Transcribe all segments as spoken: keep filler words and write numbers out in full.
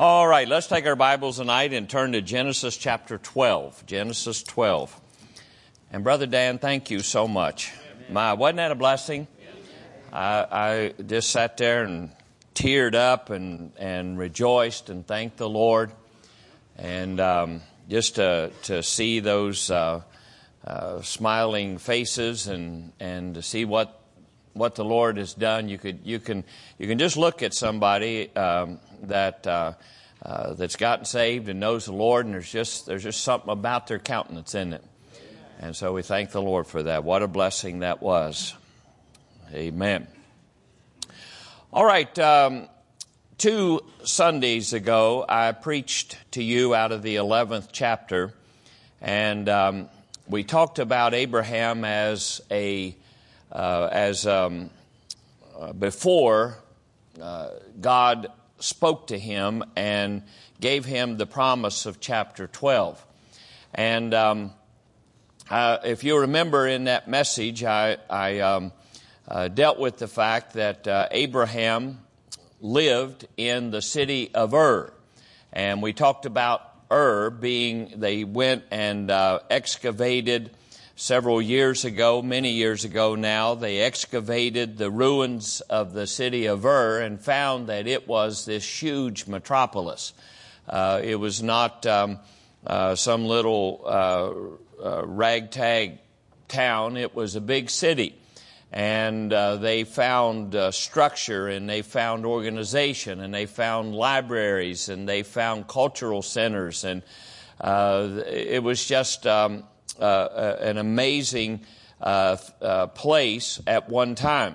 All right, let's take our Bibles tonight and turn to Genesis chapter twelve. Genesis twelve. And Brother Dan, thank you so much. My, wasn't that a blessing? I, I just sat there and teared up and, and rejoiced and thanked the Lord. And um, just to, to see those uh, uh, smiling faces and, and to see what what the Lord has done, you could you can you can just look at somebody um, that uh, uh, that's gotten saved and knows the Lord, and there's just there's just something about their countenance in it. And so we thank the Lord for that. What a blessing that was. Amen. All right. Um, two Sundays ago, I preached to you out of the eleventh chapter, and um, we talked about Abraham as a uh, as um, uh, before uh, God spoke to him and gave him the promise of chapter twelve, and um, Uh, if you remember in that message, I, I um, uh, dealt with the fact that uh, Abraham lived in the city of Ur. And we talked about Ur being, they went and uh, excavated several years ago, many years ago now, they excavated the ruins of the city of Ur and found that it was this huge metropolis. Uh, it was not um, uh, some little Uh, Uh, ragtag town. It was a big city, and uh, they found uh, structure, and they found organization, and they found libraries, and they found cultural centers, and uh, it was just um, uh, an amazing uh, uh, place at one time.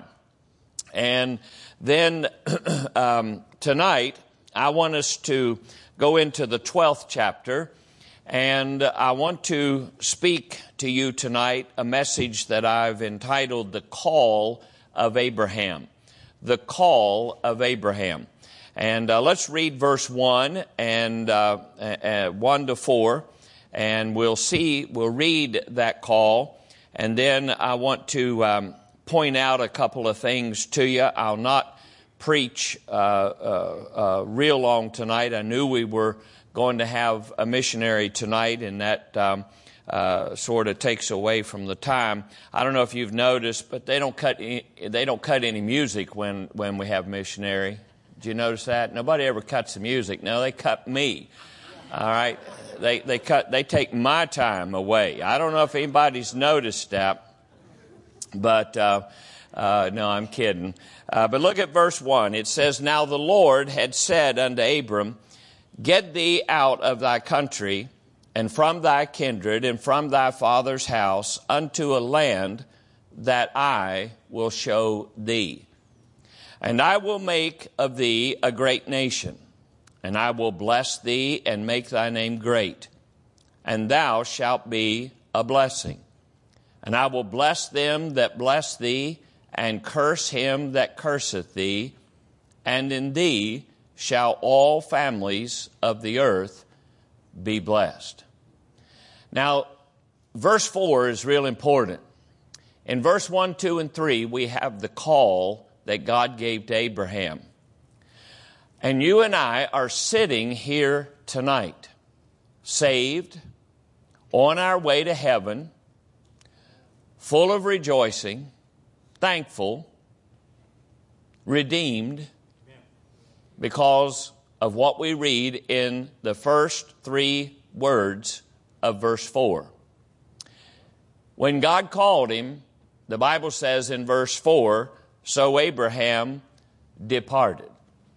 And then um, tonight, I want us to go into the twelfth chapter. And I want to speak to you tonight a message that I've entitled The Call of Abraham. The Call of Abraham. And uh, let's read verse one and uh, uh, one to four, and we'll see, we'll read that call, and then I want to um, point out a couple of things to you. I'll not preach uh, uh, uh, real long tonight. I knew we were going to have a missionary tonight, and that um, uh, sort of takes away from the time. I don't know if you've noticed, but they don't cut any, they don't cut any music when, when we have missionary. Did you notice that? Nobody ever cuts the music. No, they cut me. All right, they they cut they take my time away. I don't know if anybody's noticed that, but uh, uh, no, I'm kidding. Uh, but look at verse one. It says, "Now the Lord had said unto Abram, Get thee out of thy country, and from thy kindred, and from thy father's house, unto a land that I will show thee. And I will make of thee a great nation, and I will bless thee, and make thy name great, and thou shalt be a blessing. And I will bless them that bless thee, and curse him that curseth thee, and in thee shall all families of the earth be blessed." Now, verse four is real important. In verse one, two, and three, we have the call that God gave to Abraham. And you and I are sitting here tonight, saved, on our way to heaven, full of rejoicing, thankful, redeemed, because of what we read in the first three words of verse four. When God called him, the Bible says in verse four, "So Abraham departed."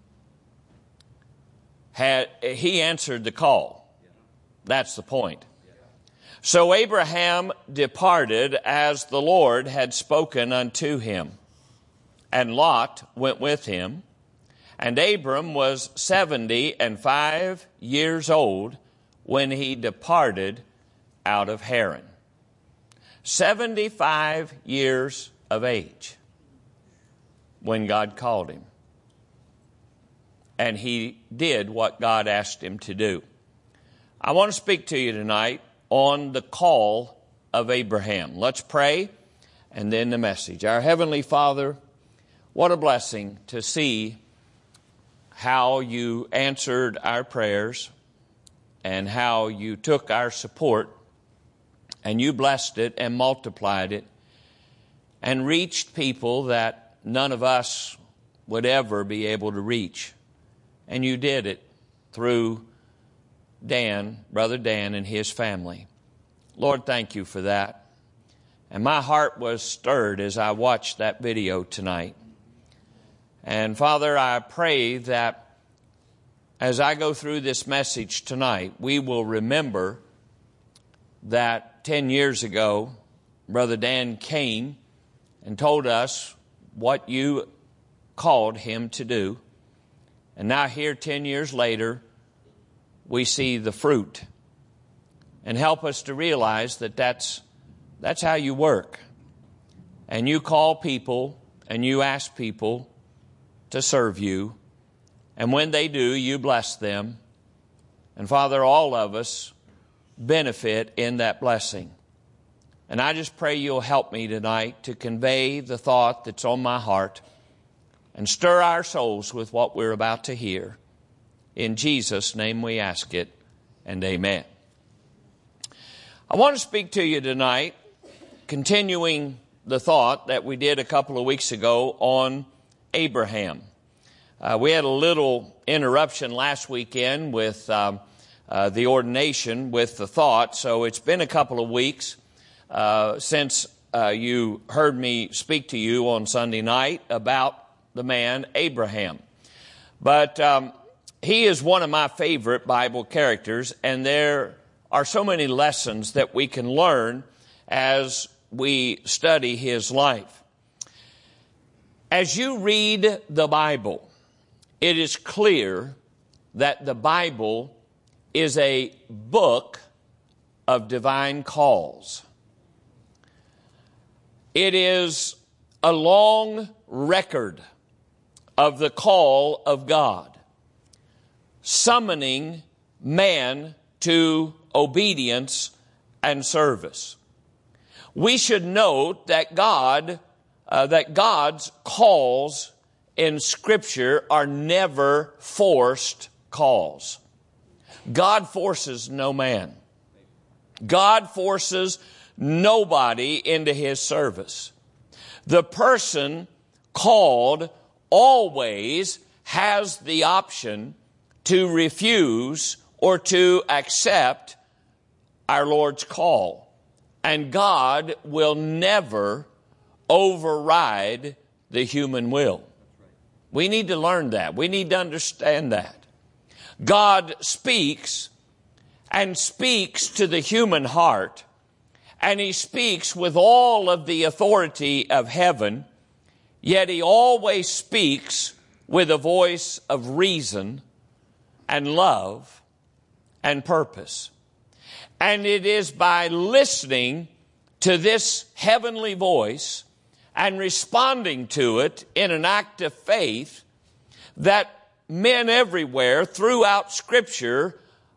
Had, he answered the call. That's the point. "So Abraham departed as the Lord had spoken unto him, and Lot went with him. And Abram was seventy and five years old when he departed out of Haran." Seventy-five years of age when God called him. And he did what God asked him to do. I want to speak to you tonight on the call of Abraham. Let's pray, and then the message. Our Heavenly Father, what a blessing to see how you answered our prayers and how you took our support and you blessed it and multiplied it and reached people that none of us would ever be able to reach. And you did it through Dan, Brother Dan, and his family. Lord, thank you for that. And my heart was stirred as I watched that video tonight. And Father, I pray that as I go through this message tonight, we will remember that ten years ago, Brother Dan came and told us what you called him to do. And now here, ten years later, we see the fruit. And help us to realize that that's, that's how you work. And you call people and you ask people to serve you. And when they do, you bless them. And Father, all of us benefit in that blessing. And I just pray you'll help me tonight to convey the thought that's on my heart and stir our souls with what we're about to hear. In Jesus' name we ask it, and amen. I want to speak to you tonight, continuing the thought that we did a couple of weeks ago on Abraham. Uh, we had a little interruption last weekend with um, uh, the ordination with the thought, so it's been a couple of weeks uh, since uh, you heard me speak to you on Sunday night about the man Abraham. But um, he is one of my favorite Bible characters, and there are so many lessons that we can learn as we study his life. As you read the Bible, it is clear that the Bible is a book of divine calls. It is a long record of the call of God, summoning man to obedience and service. We should note that God, uh, that God's calls in Scripture are never forced calls. God forces no man. God forces nobody into His service. The person called always has the option to refuse or to accept our Lord's call. And God will never override the human will. We need to learn that. We need to understand that. God speaks and speaks to the human heart, and He speaks with all of the authority of heaven, yet He always speaks with a voice of reason and love and purpose. And it is by listening to this heavenly voice and responding to it in an act of faith that men everywhere throughout Scripture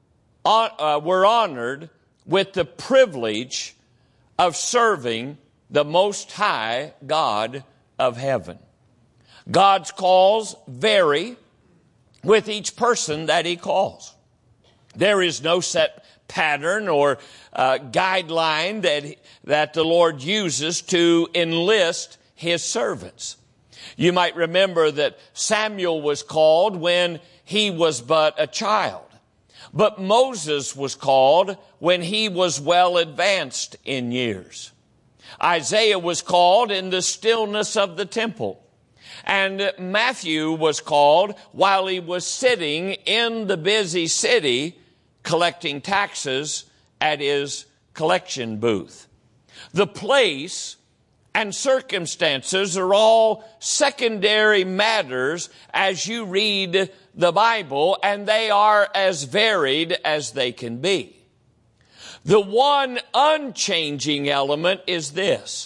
uh, were honored with the privilege of serving the Most High God of heaven. God's calls vary with each person that He calls. There is no set pattern or uh, guideline that, that the Lord uses to enlist His servants. You might remember that Samuel was called when he was but a child. But Moses was called when he was well advanced in years. Isaiah was called in the stillness of the temple. And Matthew was called while he was sitting in the busy city collecting taxes at his collection booth. The place and circumstances are all secondary matters as you read the Bible, and they are as varied as they can be. The one unchanging element is this: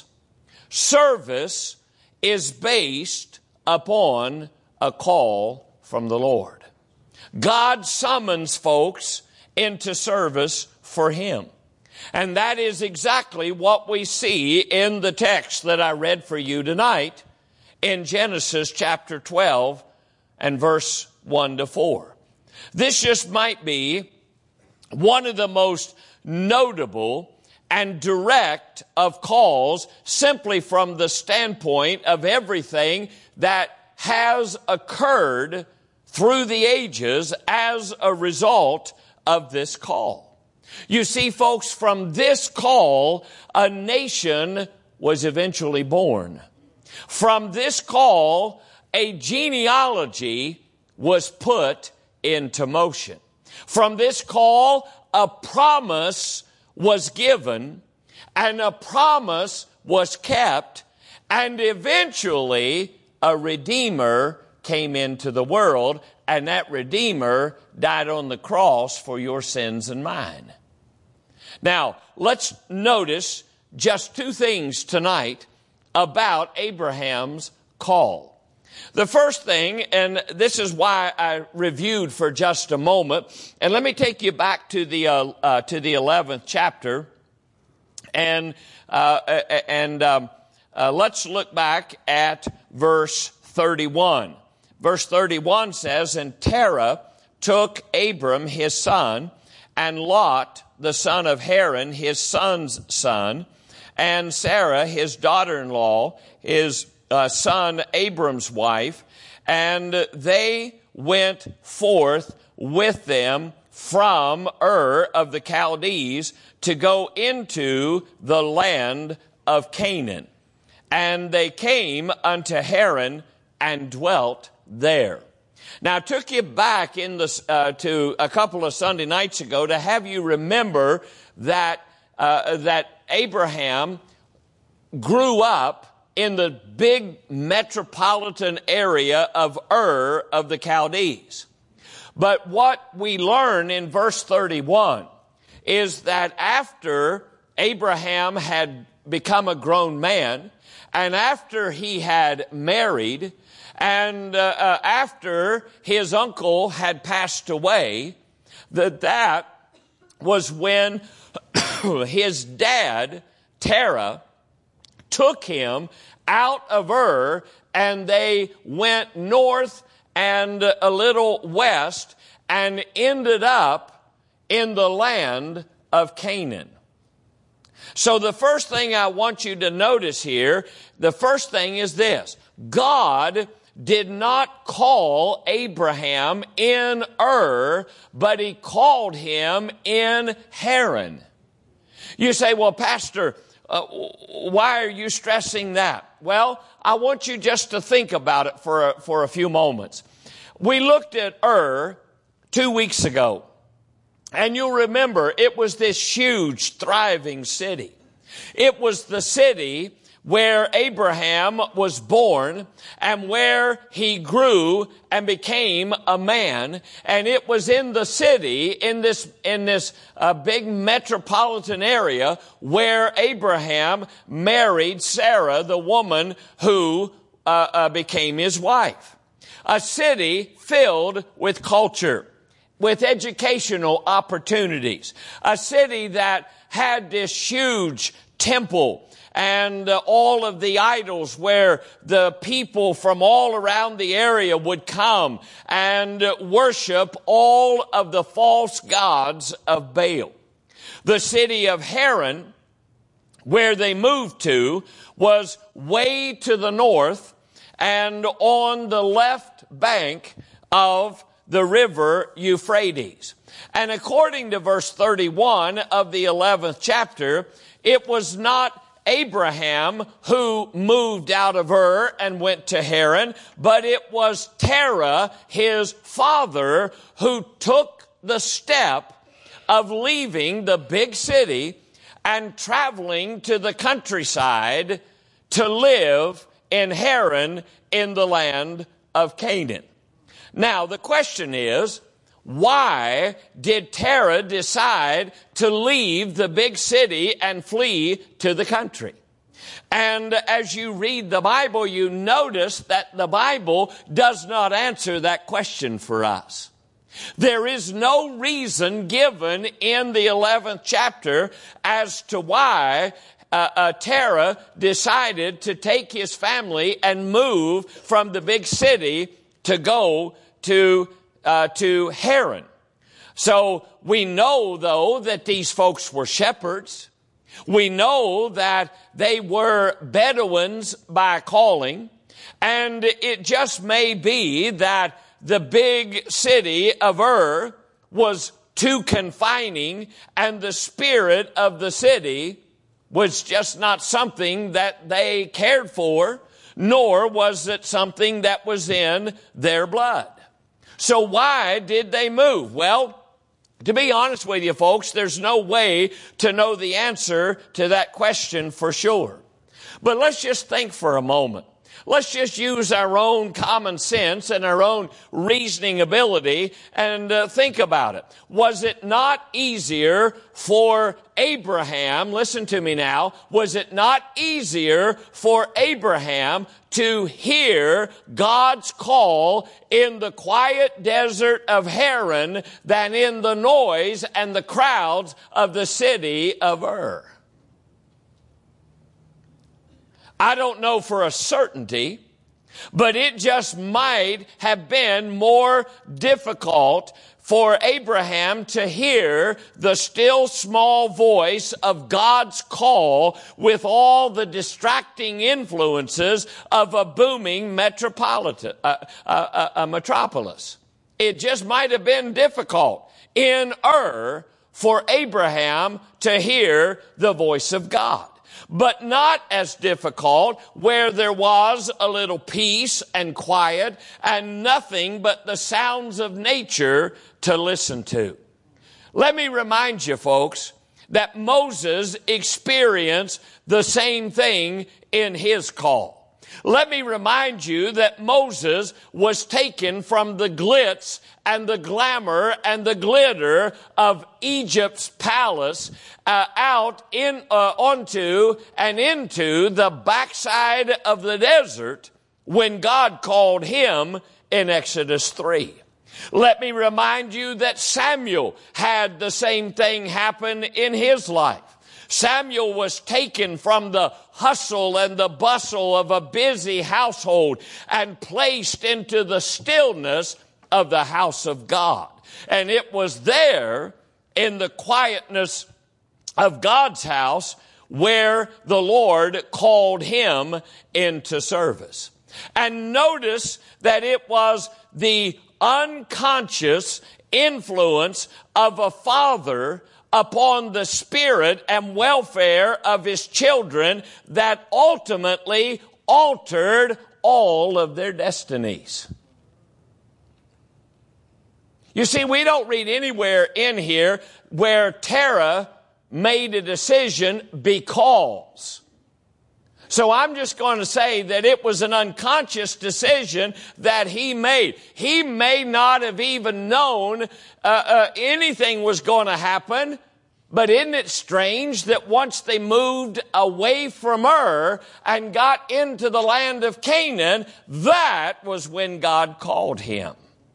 service is based upon a call from the Lord. God summons folks into service for Him. And that is exactly what we see in the text that I read for you tonight in Genesis chapter twelve and verse one to four. This just might be one of the most notable and direct of calls, simply from the standpoint of everything that has occurred through the ages as a result of this call. You see, folks, from this call, a nation was eventually born. From this call, a genealogy was put into motion. From this call, a promise was given, and a promise was kept, and eventually a Redeemer came into the world, and that Redeemer died on the cross for your sins and mine. Now, let's notice just two things tonight about Abraham's call. The first thing, and this is why I reviewed for just a moment, and let me take you back to the uh, uh, to the eleventh chapter, and uh, and um, uh, let's look back at verse thirty-one. Verse thirty-one says, "And Terah took Abram his son, and Lot the son of Haran his son's son, and Sarah his daughter-in-law, his Uh, son Abram's wife, and they went forth with them from Ur of the Chaldees to go into the land of Canaan. And they came unto Haran and dwelt there." Now, I took you back in the, uh, to a couple of Sunday nights ago to have you remember that uh, that Abraham grew up in the big metropolitan area of Ur of the Chaldees. But what we learn in verse thirty-one is that after Abraham had become a grown man, and after he had married, and uh, uh, after his uncle had passed away, that that was when his dad, Terah, took him out of Ur, and they went north and a little west and ended up in the land of Canaan. So the first thing I want you to notice here, the first thing is this: God did not call Abraham in Ur, but he called him in Haran. You say, "Well, Pastor, Uh, why are you stressing that?" Well, I want you just to think about it for a, for a few moments. We looked at Ur two weeks ago, and you'll remember it was this huge, thriving city. It was the city where Abraham was born and where he grew and became a man. And it was in the city, in this, in this uh, big metropolitan area, where Abraham married Sarah, the woman who uh, uh, became his wife. A city filled with culture, with educational opportunities. A city that had this huge temple and uh, all of the idols where the people from all around the area would come and uh, worship all of the false gods of Baal. The city of Haran, where they moved to, was way to the north and on the left bank of the river Euphrates. And according to verse thirty-one of the eleventh chapter, it was not Abraham who moved out of Ur and went to Haran, but it was Terah, his father, who took the step of leaving the big city and traveling to the countryside to live in Haran in the land of Canaan. Now, the question is, why did Terah decide to leave the big city and flee to the country? And as you read the Bible, you notice that the Bible does not answer that question for us. There is no reason given in the eleventh chapter as to why uh, uh, Terah decided to take his family and move from the big city to go to uh, to Haran. So we know, though, that these folks were shepherds. We know that they were Bedouins by calling. And it just may be that the big city of Ur was too confining, and the spirit of the city was just not something that they cared for, nor was it something that was in their blood. So why did they move? Well, to be honest with you, folks, there's no way to know the answer to that question for sure. But let's just think for a moment. Let's just use our own common sense and our own reasoning ability and uh, think about it. Was it not easier for Abraham, listen to me now, was it not easier for Abraham to hear God's call in the quiet desert of Haran than in the noise and the crowds of the city of Ur? I don't know for a certainty, but it just might have been more difficult for Abraham to hear the still small voice of God's call with all the distracting influences of a booming metropolitan, uh, uh, uh, a metropolis. It just might have been difficult in Ur for Abraham to hear the voice of God. But not as difficult where there was a little peace and quiet and nothing but the sounds of nature to listen to. Let me remind you, folks, that Moses experienced the same thing in his call. Let me remind you that Moses was taken from the glitz and the glamour and the glitter of Egypt's palace uh, out in uh, onto and into the backside of the desert when God called him in Exodus three. Let me remind you that Samuel had the same thing happen in his life. Samuel was taken from the hustle and the bustle of a busy household and placed into the stillness of the house of God. And it was there in the quietness of God's house where the Lord called him into service. And notice that it was the unconscious influence of a father upon the spirit and welfare of his children that ultimately altered all of their destinies. You see, we don't read anywhere in here where Terah made a decision because. So I'm just going to say that it was an unconscious decision that he made. He may not have even known uh, uh, anything was going to happen, but isn't it strange that once they moved away from Ur and got into the land of Canaan, that was when God called him.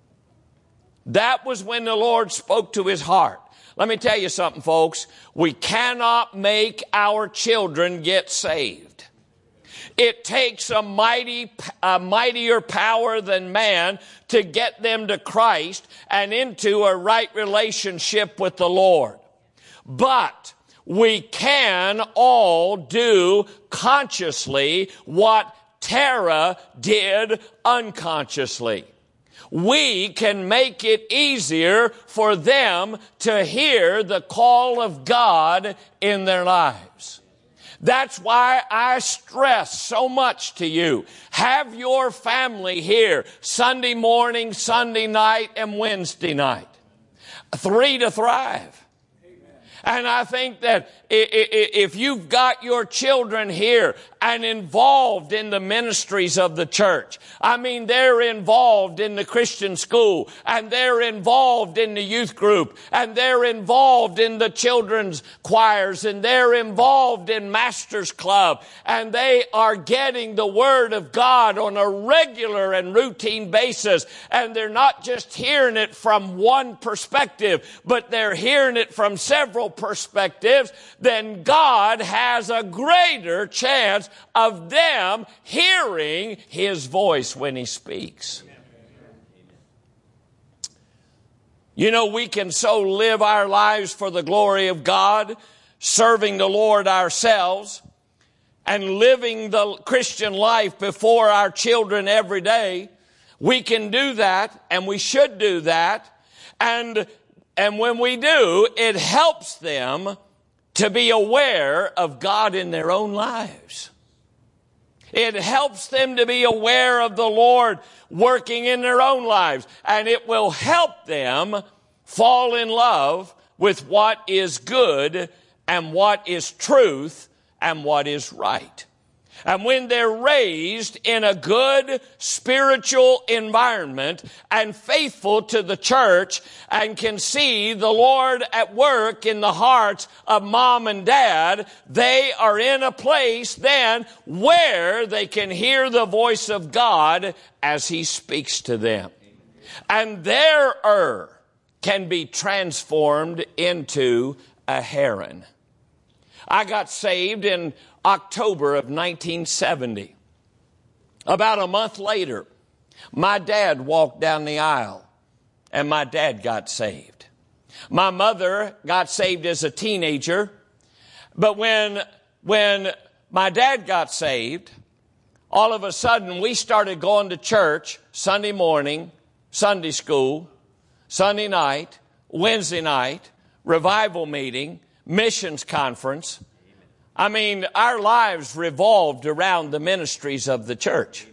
That was when the Lord spoke to his heart. Let me tell you something, folks. We cannot make our children get saved. It takes a mighty, a mightier power than man to get them to Christ and into a right relationship with the Lord. But we can all do consciously what Terah did unconsciously. We can make it easier for them to hear the call of God in their lives. That's why I stress so much to you. Have your family here Sunday morning, Sunday night, and Wednesday night. Three to thrive. And I think that if you've got your children here and involved in the ministries of the church, I mean, they're involved in the Christian school, and they're involved in the youth group, and they're involved in the children's choirs, and they're involved in Master's Club, and they are getting the Word of God on a regular and routine basis, and they're not just hearing it from one perspective, but they're hearing it from several perspectives, then God has a greater chance of them hearing His voice when He speaks. You know, we can so live our lives for the glory of God, serving the Lord ourselves, and living the Christian life before our children every day. We can do that, and we should do that. And, and when we do, it helps them to be aware of God in their own lives. It helps them to be aware of the Lord working in their own lives. And it will help them fall in love with what is good and what is truth and what is right. And when they're raised in a good spiritual environment and faithful to the church and can see the Lord at work in the hearts of mom and dad, they are in a place then where they can hear the voice of God as He speaks to them. And their Ur can be transformed into a heron. I got saved in October of nineteen seventy. About a month later, my dad walked down the aisle and my dad got saved. My mother got saved as a teenager, but when, when my dad got saved, all of a sudden we started going to church Sunday morning, Sunday school, Sunday night, Wednesday night, revival meeting, missions conference. I mean, our lives revolved around the ministries of the church.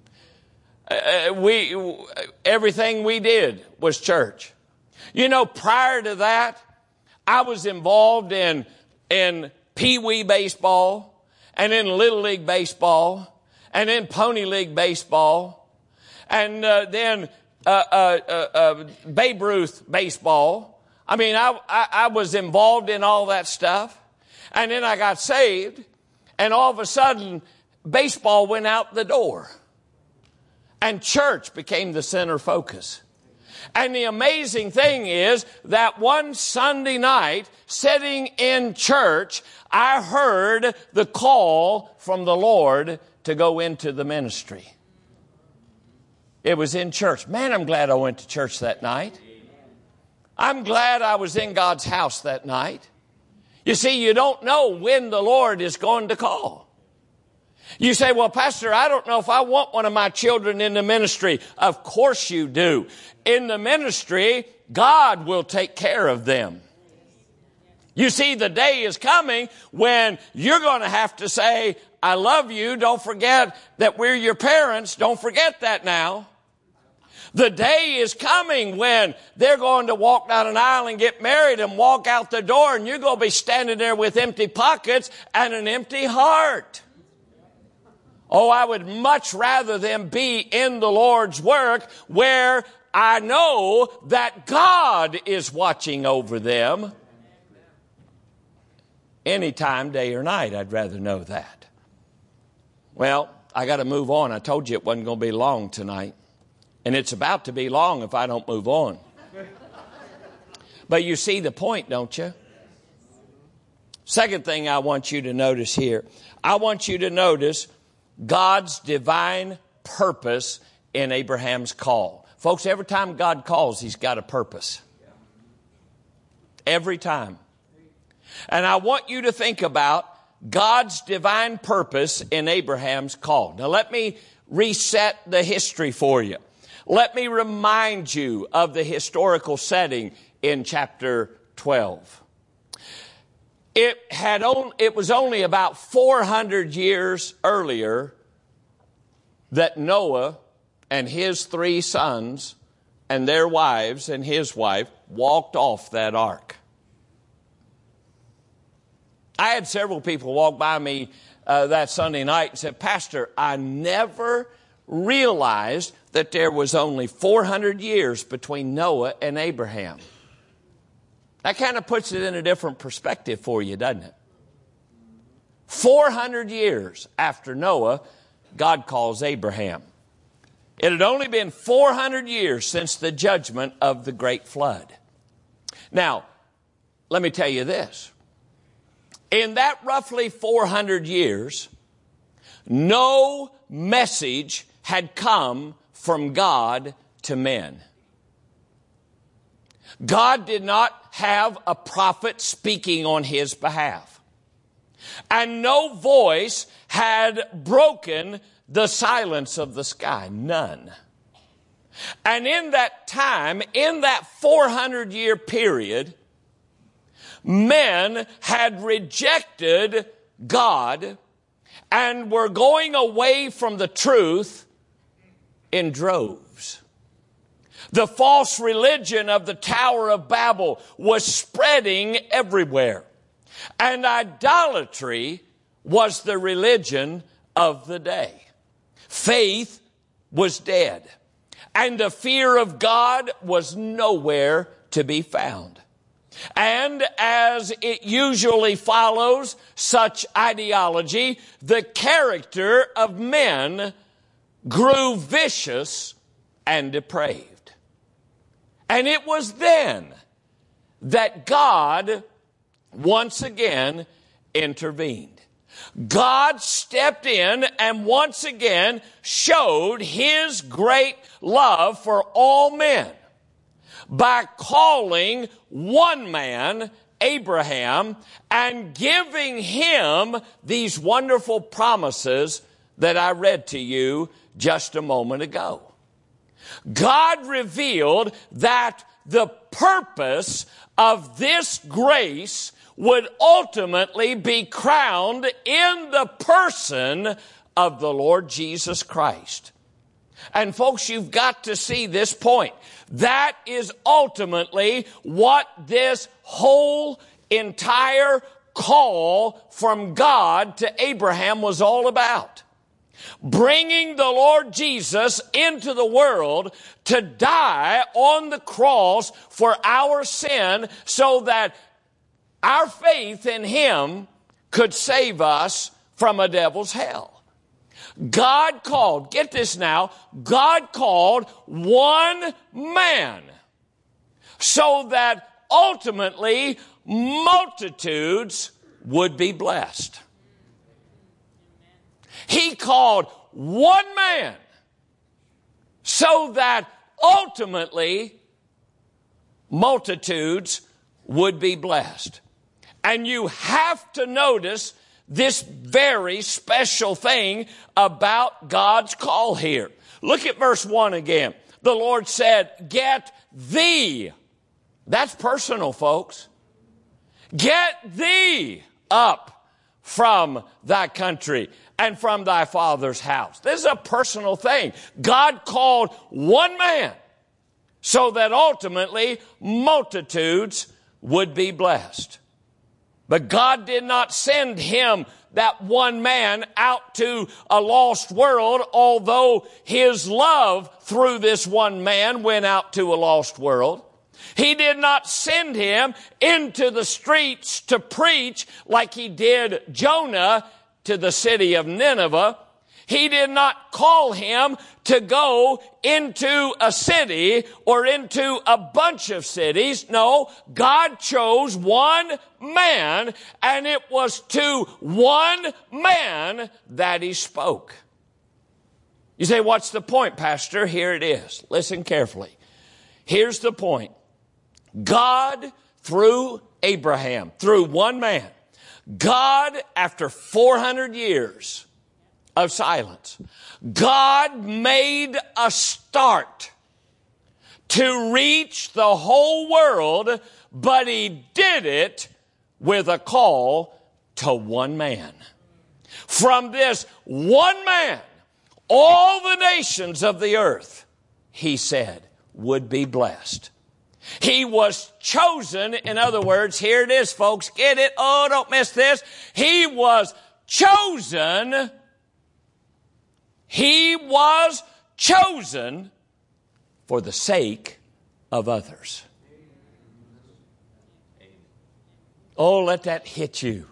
Uh, we, everything we did was church. You know, prior to that, I was involved in, in Pee Wee baseball and in Little League baseball and in Pony League baseball and uh, then uh, uh, uh, uh, Babe Ruth baseball. I mean, I, I, I was involved in all that stuff. And then I got saved, and all of a sudden, baseball went out the door. And church became the center focus. And the amazing thing is that one Sunday night, sitting in church, I heard the call from the Lord to go into the ministry. It was in church. Man, I'm glad I went to church that night. I'm glad I was in God's house that night. You see, you don't know when the Lord is going to call. You say, well, Pastor, I don't know if I want one of my children in the ministry. Of course you do. In the ministry, God will take care of them. You see, the day is coming when you're going to have to say, I love you. Don't forget that we're your parents. Don't forget that now. The day is coming when they're going to walk down an aisle and get married and walk out the door, and you're going to be standing there with empty pockets and an empty heart. Oh, I would much rather them be in the Lord's work where I know that God is watching over them. Anytime, day or night, I'd rather know that. Well, I got to move on. I told you it wasn't going to be long tonight. And it's about to be long if I don't move on. But you see the point, don't you? Second thing I want you to notice here. I want you to notice God's divine purpose in Abraham's call. Folks, every time God calls, He's got a purpose. Every time. And I want you to think about God's divine purpose in Abraham's call. Now let me reset the history for you. Let me remind you of the historical setting in chapter twelve. It had on, it was only about four hundred years earlier that Noah and his three sons and their wives and his wife walked off that ark. I had several people walk by me uh, that Sunday night and said, Pastor, I never realized that there was only four hundred years between Noah and Abraham. That kind of puts it in a different perspective for you, doesn't it? four hundred years after Noah, God calls Abraham. It had only been four hundred years since the judgment of the great flood. Now, let me tell you this. In that roughly four hundred years, no message had come from God to men. God did not have a prophet speaking on his behalf. And no voice had broken the silence of the sky. None. And in that time, in that four hundred year period, men had rejected God and were going away from the truth in droves. The false religion of the Tower of Babel was spreading everywhere. And idolatry was the religion of the day. Faith was dead. And the fear of God was nowhere to be found. And as it usually follows such ideology, the character of men grew vicious and depraved. And it was then that God once again intervened. God stepped in and once again showed his great love for all men by calling one man, Abraham, and giving him these wonderful promises that I read to you just a moment ago. God revealed that the purpose of this grace would ultimately be crowned in the person of the Lord Jesus Christ. And folks, you've got to see this point. That is ultimately what this whole entire call from God to Abraham was all about. Bringing the Lord Jesus into the world to die on the cross for our sin so that our faith in him could save us from a devil's hell. God called, get this now, God called one man so that ultimately multitudes would be blessed. He called one man so that ultimately multitudes would be blessed. And you have to notice this very special thing about God's call here. Look at verse one again. The Lord said, get thee. That's personal, folks. Get thee up from thy country and from thy father's house. This is a personal thing. God called one man so that ultimately multitudes would be blessed. But God did not send him, that one man, out to a lost world, although his love through this one man went out to a lost world. He did not send him into the streets to preach like he did Jonah to the city of Nineveh. He did not call him to go into a city or into a bunch of cities. No, God chose one man, and it was to one man that he spoke. You say, what's the point, Pastor? Here it is. Listen carefully. Here's the point. God, through Abraham, through one man, God, after four hundred years of silence, God made a start to reach the whole world, but he did it with a call to one man. From this one man, all the nations of the earth, he said, would be blessed. He was chosen. In other words, here it is, folks. Get it? Oh, don't miss this. He was chosen. He was chosen for the sake of others. Oh, let that hit you.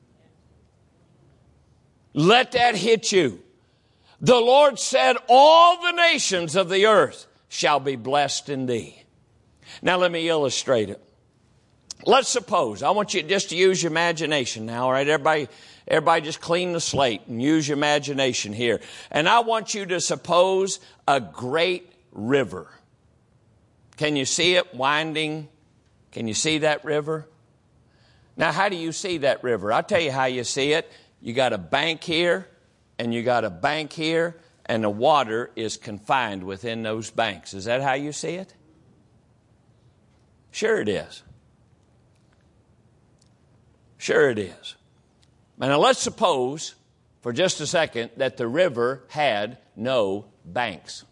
Let that hit you. The Lord said, all the nations of the earth shall be blessed in thee. Now let me illustrate it. Let's suppose, I want you just to use your imagination now, all right? Everybody, everybody just clean the slate and use your imagination here. And I want you to suppose a great river. Can you see it winding Can you see that river? Now, how do you see that river? I'll tell you how you see it. You got a bank here, and you got a bank here, and the water is confined within those banks. Is that how you see it? Sure it is. Sure it is. Now, let's suppose for just a second that the river had no banks.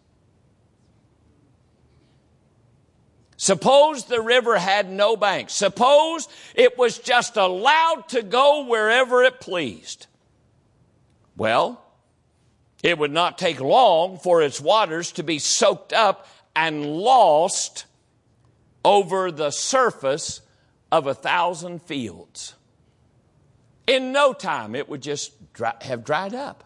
Suppose the river had no banks. Suppose it was just allowed to go wherever it pleased. Well, it would not take long for its waters to be soaked up and lost over the surface of a thousand fields. In no time, it would just dry, have dried up.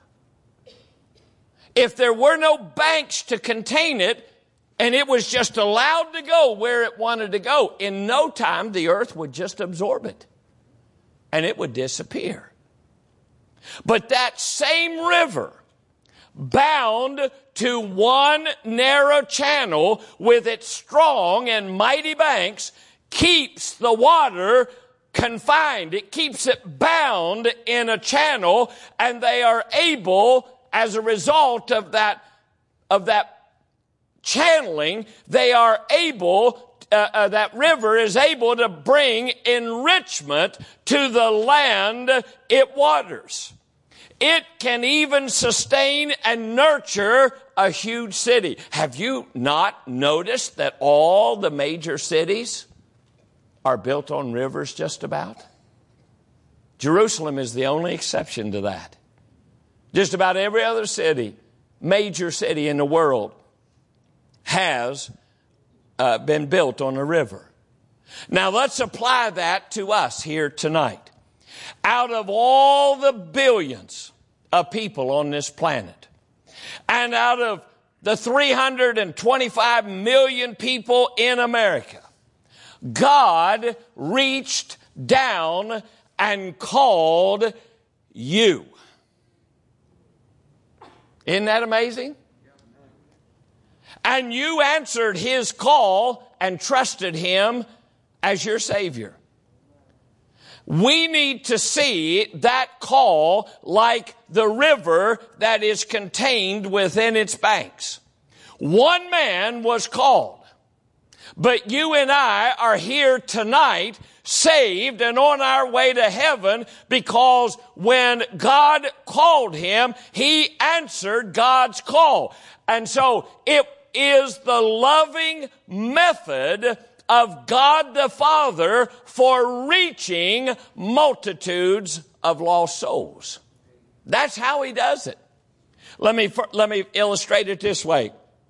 If there were no banks to contain it, and it was just allowed to go where it wanted to go, in no time, the earth would just absorb it, and it would disappear. But that same river, bound to one narrow channel with its strong and mighty banks, keeps the water confined. It keeps it bound in a channel, and they are able, as a result of that, of that channeling, they are able, uh, uh, that river is able to bring enrichment to the land it waters. It can even sustain and nurture a huge city. Have you not noticed that all the major cities are built on rivers just about? Jerusalem is the only exception to that. Just about every other city, major city in the world, has uh, been built on a river. Now let's apply that to us here tonight. Out of all the billions of people on this planet, and out of the three hundred twenty-five million people in America, God reached down and called you. Isn't that amazing? And you answered His call and trusted Him as your Savior. We need to see that call like the river that is contained within its banks. One man was called, but you and I are here tonight saved and on our way to heaven because when God called him, he answered God's call. And so it is the loving method of God the Father for reaching multitudes of lost souls. That's how He does it. Let me, let me illustrate it this way.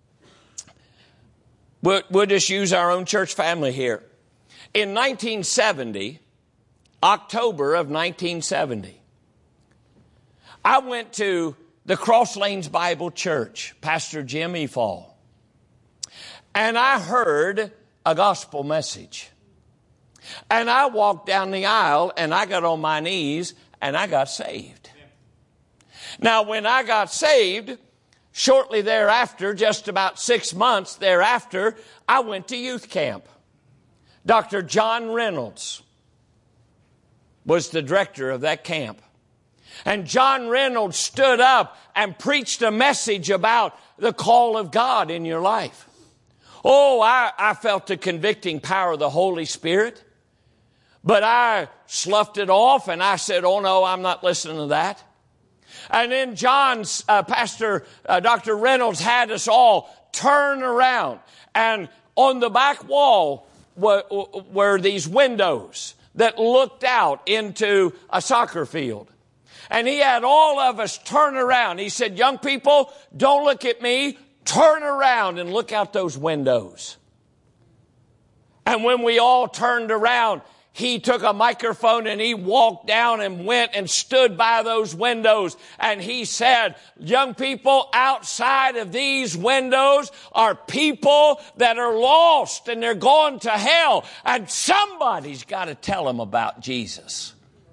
We'll, we'll just use our own church family here. In nineteen seventy, October of nineteen seventy, I went to the Cross Lanes Bible Church, Pastor Jim Efall. And I heard a gospel message. And I walked down the aisle and I got on my knees and I got saved. Now, when I got saved, shortly thereafter, just about six months thereafter, I went to youth camp. Doctor John Reynolds was the director of that camp. And John Reynolds stood up and preached a message about the call of God in your life. Oh, I, I felt the convicting power of the Holy Spirit. But I sloughed it off and I said, oh no, I'm not listening to that. And then John's, uh, Pastor uh, Doctor Reynolds had us all turn around. And on the back wall were, were these windows that looked out into a soccer field. And he had all of us turn around. He said, young people, don't look at me. Turn around and look out those windows. And when we all turned around, he took a microphone and he walked down and went and stood by those windows. And he said, young people, outside of these windows are people that are lost and they're going to hell. And somebody's got to tell them about Jesus.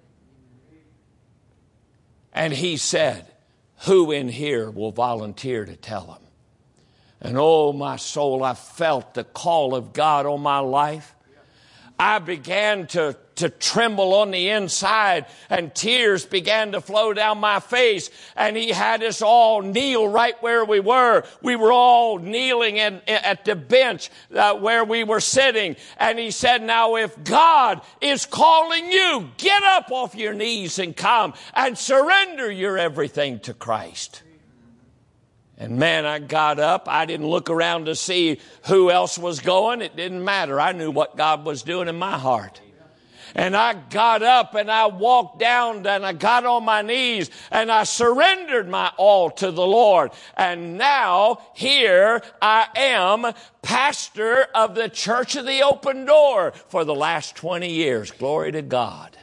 And he said, who in here will volunteer to tell them? And oh, my soul, I felt the call of God on my life. I began to, to tremble on the inside, and tears began to flow down my face. And he had us all kneel right where we were. We were all kneeling in, at the bench uh, where we were sitting. And he said, now if God is calling you, get up off your knees and come and surrender your everything to Christ. And man, I got up. I didn't look around to see who else was going. It didn't matter. I knew what God was doing in my heart. And I got up and I walked down and I got on my knees and I surrendered my all to the Lord. And now here I am, pastor of the Church of the Open Door for the last twenty years. Glory to God.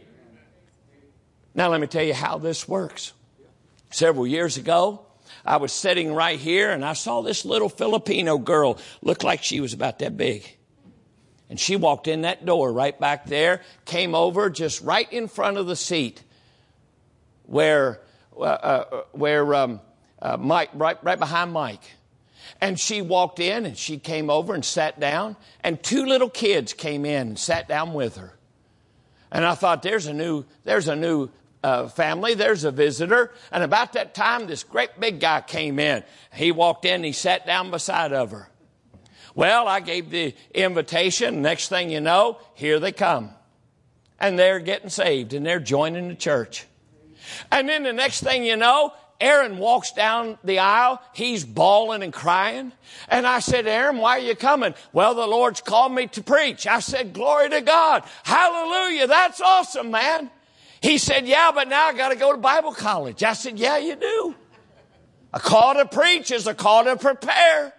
Now let me tell you how this works. Several years ago, I was sitting right here and I saw this little Filipino girl, looked like she was about that big. And she walked in that door right back there, came over just right in front of the seat where uh, uh, where um, uh, Mike, right, right behind Mike. And she walked in and she came over and sat down, and two little kids came in and sat down with her. And I thought, there's a new, there's a new Uh, family, there's a visitor. And about that time, this great big guy came in. He walked in and he sat down beside of her. Well, I gave the invitation. Next thing you know, here they come. And they're getting saved and they're joining the church. And then the next thing you know, Aaron walks down the aisle. He's bawling and crying. And I said, Aaron, why are you coming? Well, the Lord's called me to preach. I said, glory to God. Hallelujah. That's awesome, man. He said, yeah, but now I got to go to Bible college. I said, yeah, you do. A call to preach is a call to prepare.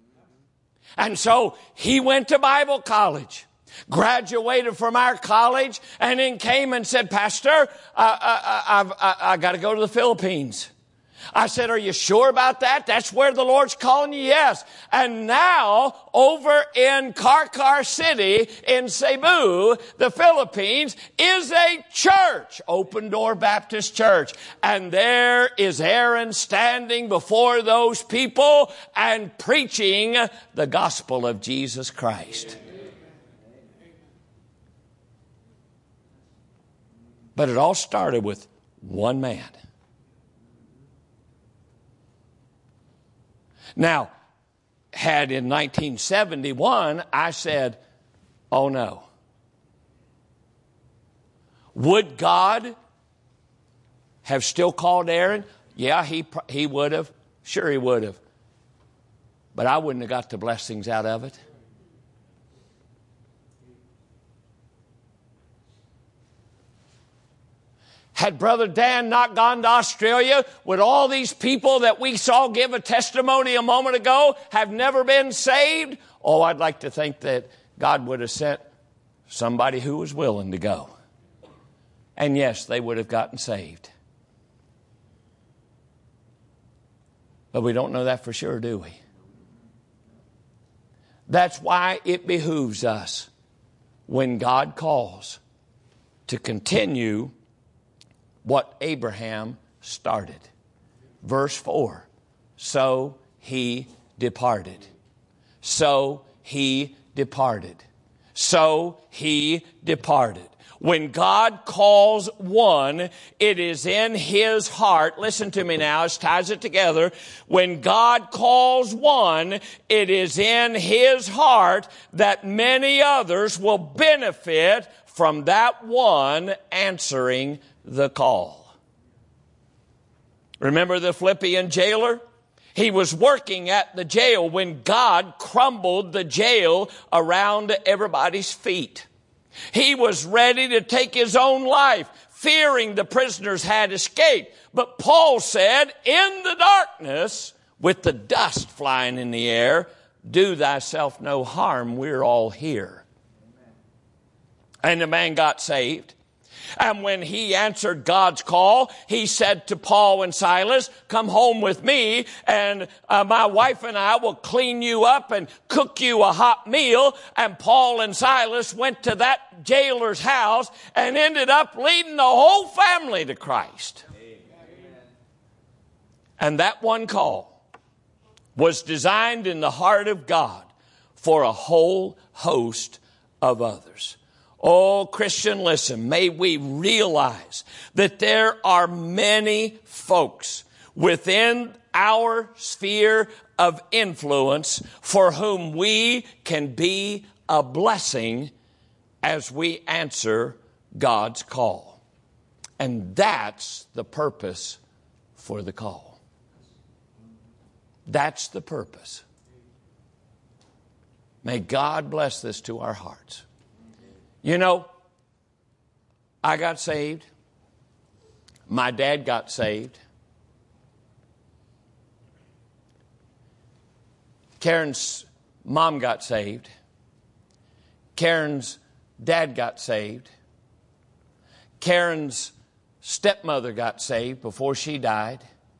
And so he went to Bible college, graduated from our college, and then came and said, Pastor, uh, I, I've, I, I got to go to the Philippines. I said, are you sure about that? That's where the Lord's calling you? Yes. And now, over in Karkar City in Cebu, the Philippines, is a church, Open Door Baptist Church. And there is Aaron standing before those people and preaching the gospel of Jesus Christ. But it all started with one man. Now, had in nineteen seventy-one, I said, oh no. Would God have still called Aaron? Yeah, he, he would have. Sure, he would have. But I wouldn't have got the blessings out of it. Had Brother Dan not gone to Australia, would all these people that we saw give a testimony a moment ago have never been saved? Oh, I'd like to think that God would have sent somebody who was willing to go. And yes, they would have gotten saved. But we don't know that for sure, do we? That's why it behooves us, when God calls, to continue what Abraham started. Verse four, so he departed. So he departed. So he departed. When God calls one, it is in his heart. Listen to me now, it ties it together. When God calls one, it is in his heart that many others will benefit from that one answering the call. Remember the Philippian jailer? He was working at the jail when God crumbled the jail around everybody's feet. He was ready to take his own life, fearing the prisoners had escaped. But Paul said, in the darkness, with the dust flying in the air, do thyself no harm, we're all here. And the man got saved. And when he answered God's call, he said to Paul and Silas, come home with me, and uh, my wife and I will clean you up and cook you a hot meal. And Paul and Silas went to that jailer's house and ended up leading the whole family to Christ. Amen. And that one call was designed in the heart of God for a whole host of others. Oh, Christian, listen, may we realize that there are many folks within our sphere of influence for whom we can be a blessing as we answer God's call. And that's the purpose for the call. That's the purpose. May God bless this to our hearts. You know, I got saved. My dad got saved. Karen's mom got saved. Karen's dad got saved. Karen's stepmother got saved before she died.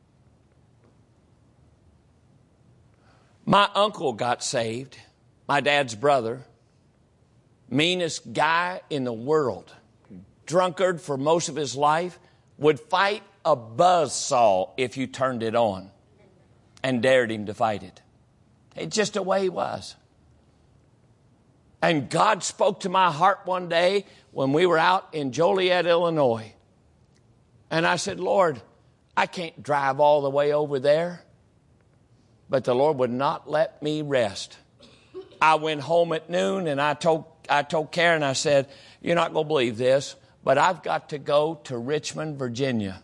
My uncle got saved, my dad's brother. Meanest guy in the world. Drunkard for most of his life. Would fight a buzzsaw if you turned it on and dared him to fight it. It's just the way he was. And God spoke to my heart one day when we were out in Joliet, Illinois. And I said, Lord, I can't drive all the way over there. But the Lord would not let me rest. I went home at noon and I told I told Karen, I said, you're not going to believe this, but I've got to go to Richmond, Virginia.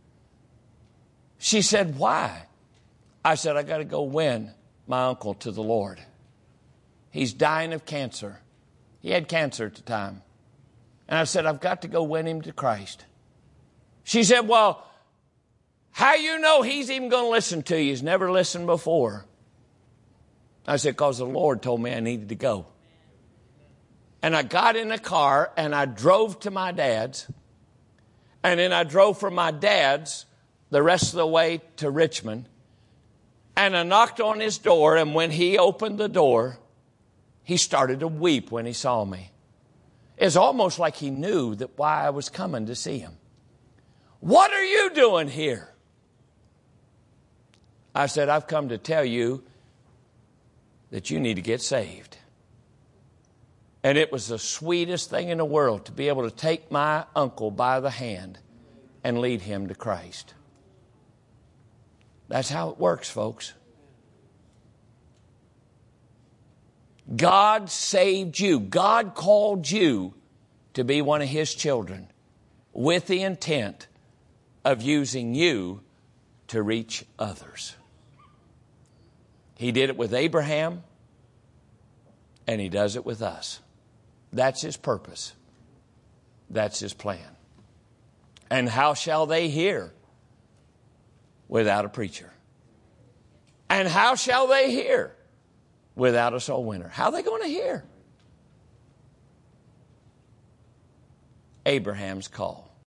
She said, why? I said, I got to go win my uncle to the Lord. He's dying of cancer. He had cancer at the time. And I said, I've got to go win him to Christ. She said, well, how you know he's even going to listen to you? He's never listened before. I said, because the Lord told me I needed to go. And I got in a car and I drove to my dad's. And then I drove from my dad's the rest of the way to Richmond. And I knocked on his door, and when he opened the door, he started to weep when he saw me. It's almost like he knew that why I was coming to see him. What are you doing here? I said, I've come to tell you that you need to get saved. And it was the sweetest thing in the world to be able to take my uncle by the hand and lead him to Christ. That's how it works, folks. God saved you. God called you to be one of His children with the intent of using you to reach others. He did it with Abraham, and He does it with us. That's His purpose. That's His plan. And how shall they hear without a preacher? And how shall they hear without a soul winner? How are they going to hear? Abraham's call.